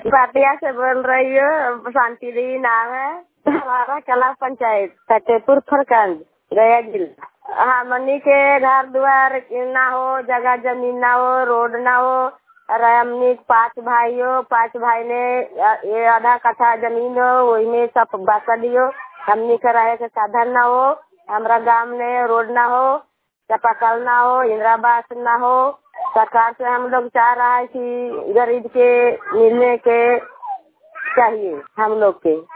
पाटिया से बोल रही हूँ, शांति देवी नाम है। हमारा कला पंचायत फतेहपुर प्रखंड गया जिला। हमनी के घर द्वार ना हो, जगह जमीन ना हो, रोड ना हो। और हमनी 5 भाई हो, 5 भाई ने ये आधा कट्ठा जमीन हो, वही में सब बसा दियो। हमनी के रहे के साधन ना हो, हमारा गांव में रोड ना हो, चापाकल ना हो, इंदिरावास ना हो। सरकार से हम लोग चाह रहा है कि गरीब के मिलने के चाहिए हम लोग के।